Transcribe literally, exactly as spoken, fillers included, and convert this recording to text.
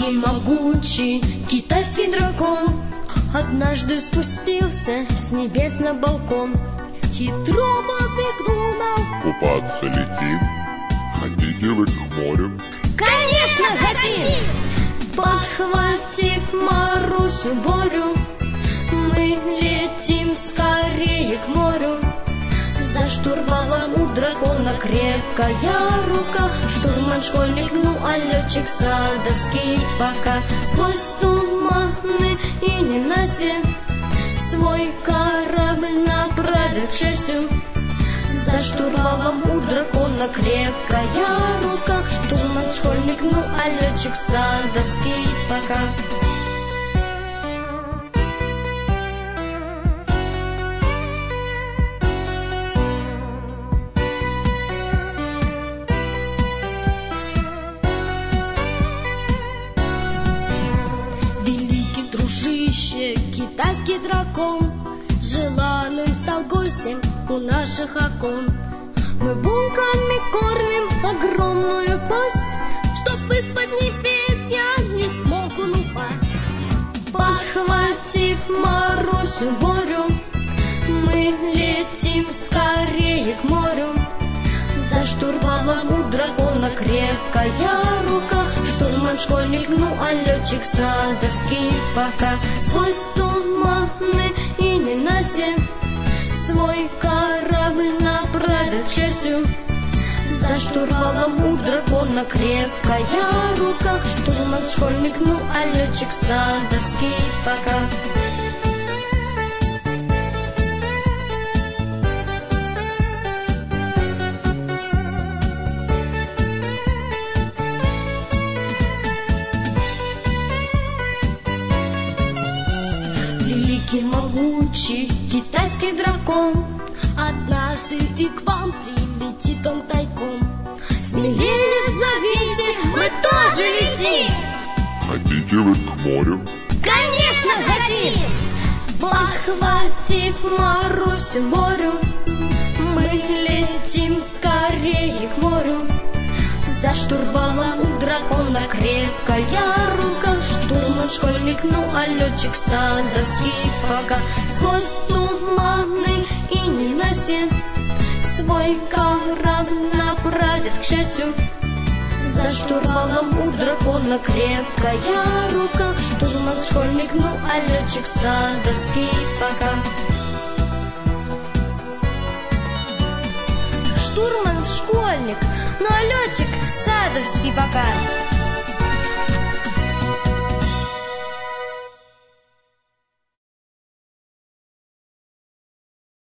Великий, могучий китайский дракон однажды спустился с небес на балкон. Хитро подмигнул нам: купаться летим, хотите вы к морю? Конечно, хотим! Подхватив Марусю, Борю, мы летим скорее к морю. За штурвалом у дракона крепкая рука, штурман школьник, ну а летчик садовский пока. Сквозь туманы и ненастье свой корабль направит к счастью. За штурвалом у дракона крепкая рука, штурман школьник, ну а летчик садовский пока. Дружище, китайский дракон, желанным стал гостем у наших окон. Мы булками кормим огромную пасть, чтоб из-под небес я не смог он упасть. Подхватив Марусю, Борю, мы летим скорее к морю. За штурвалом у дракона крепкая рука, штурман школьник, ну а летчик садовский пока. Сквозь туманы и ненастье свой корабль направит к счастью. За штурвалом у дракона крепкая рука, штурман школьник, ну а летчик садовский пока. Великий, могучий китайский дракон, однажды и к вам прилетит он тайком. Смелее зовите, мы тоже летим. Хотите вы к морю? Конечно, хотим! Подхватив Марусю, Борю, мы летим скорее к морю. За штурвалом у дракона крепкая рука, штурман школьник, ну а летчик садовский пока. Сквозь туманы и ненастье свой корабль направит к счастью. За штурвалом у дракона крепкая рука, штурман школьник, ну а летчик садовский пока. Штурман школьник, ну а летчик садовский пока.